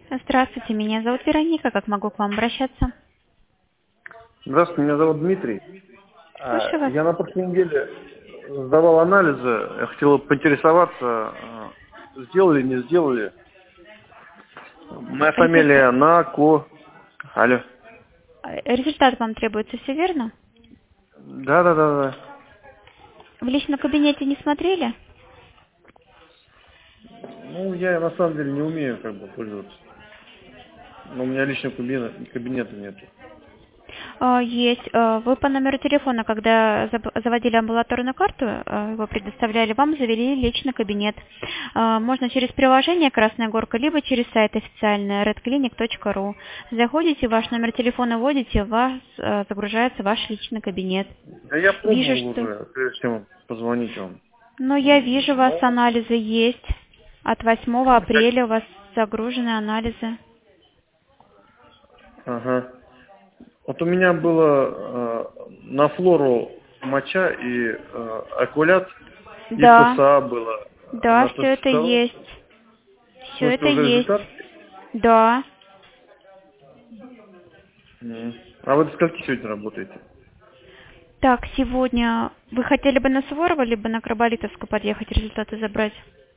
Здравствуйте, меня зовут Вероника. Как могу к вам обращаться? Здравствуйте, меня зовут Дмитрий. Слушаю вас. Я на прошлой неделе сдавал анализы. Я хотел поинтересоваться, сделали, не сделали. Моя фамилия Нако. Алло. Результат вам требуется, все верно? Да. В личном кабинете не смотрели? Ну, я на самом деле не умею пользоваться. Но у меня личного кабинета нету. Есть. Вы по номеру телефона, когда заводили амбулаторную карту, его предоставляли вам, завели личный кабинет. Можно через приложение «Красная горка», либо через сайт официальный redclinic.ru. Заходите, ваш номер телефона вводите, у вас загружается ваш личный кабинет. Да я Вижу, пробовал что... уже, прежде чем позвонить вам. Ну, я вижу, у вас анализы есть. От 8 апреля у вас загружены анализы. Ага. Вот у меня было на флору моча и окулят, и Да, ПСА было да, на все это тестостерон. есть. В Все это смысле, уже есть. результат? Да. А вы до скольки сегодня работаете? Так, сегодня вы хотели бы на Суворова, либо на Краболитовскую подъехать, результаты забрать?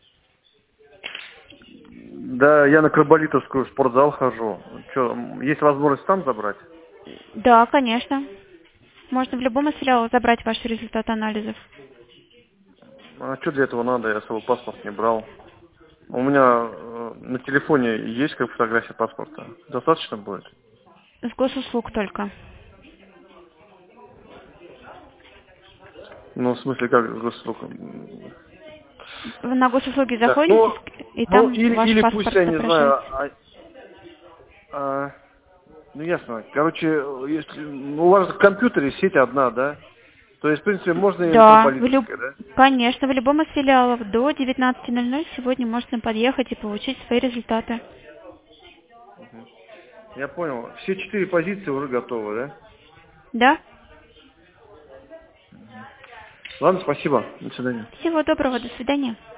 Да, я на Краболитовскую спортзал хожу. Что, есть возможность там забрать? Да, конечно. Можно в любом из филиалов забрать ваши результаты анализов. А что для этого надо? Я свой паспорт не брал. У меня на телефоне есть фотография паспорта. Достаточно будет? С госуслуг только. Ну, в смысле, как госуслуг? Вы на госуслуги Так, заходите, и там ваш или пусть, паспорт я не знаю, отображается. ну ясно. Короче, если у вас в компьютере сеть одна, да? То есть, в принципе, можно и на Да, Краболитовской, да? конечно, в любом из филиалов до 19:00 сегодня можно подъехать и получить свои результаты. Я понял. Все 4 позиции уже готовы, да? Да? Ладно, спасибо. До свидания. Всего доброго, до свидания.